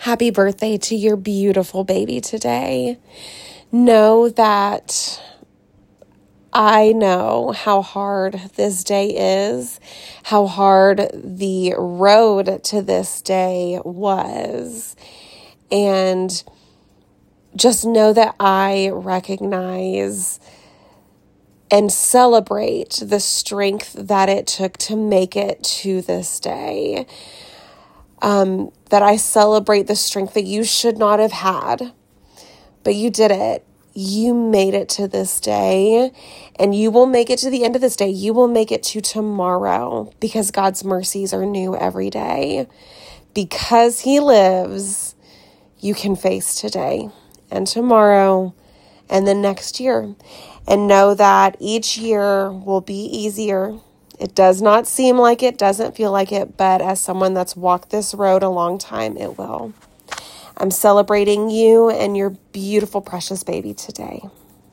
Happy birthday to your beautiful baby today. Know that I know how hard this day is, how hard the road to this day was. And just know that I recognize and celebrate the strength that it took to make it to this day. That I celebrate the strength that you should not have had, but you did it. You made it to this day, and you will make it to the end of this day. You will make it to tomorrow, because God's mercies are new every day. Because He lives, you can face today and tomorrow and the next year. And know that each year will be easier. It does not seem like it, doesn't feel like it, but as someone that's walked this road a long time, it will. I'm celebrating you and your beautiful, precious baby today.